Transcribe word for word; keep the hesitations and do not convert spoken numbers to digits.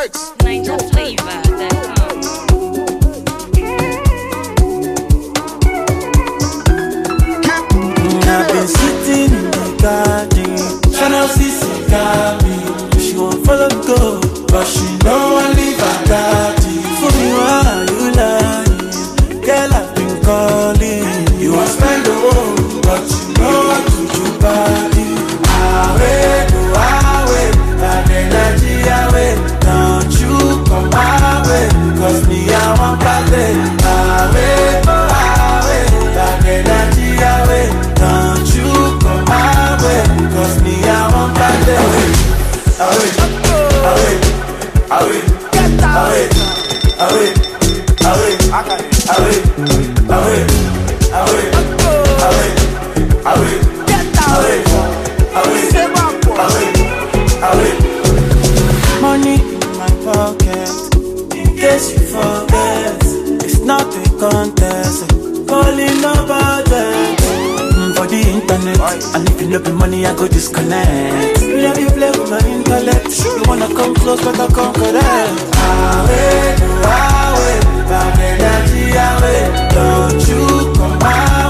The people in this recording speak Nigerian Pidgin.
X. Niger flavor that comes. I've been sitting in the garden, tryna see see got me. She won't follow me go, but she know I leave her daddy. For me, why you lying? Girl, I've been calling. You want spend the world, but you know I do you body. I wait, do I wait? That energy I wait. Don't you come my way? Cause me, I want party. I wait, do I wait? That energy I wait. Don't you come my way? Cause me, I want party. I wait, I wait, I wait, I wait, I wait, I wait, I wait, I wait, I wait, I wait, I wait, I wait, I wait, I wait, I wait. Money in my pocket, in case you forget. It's not a contest, calling no budget. Mm, for the internet, and if you love the money, I go disconnect. You love you play with my intellect. You wanna come close, but I come correct. I wait, I wait, that energy I wait. Don't you come out.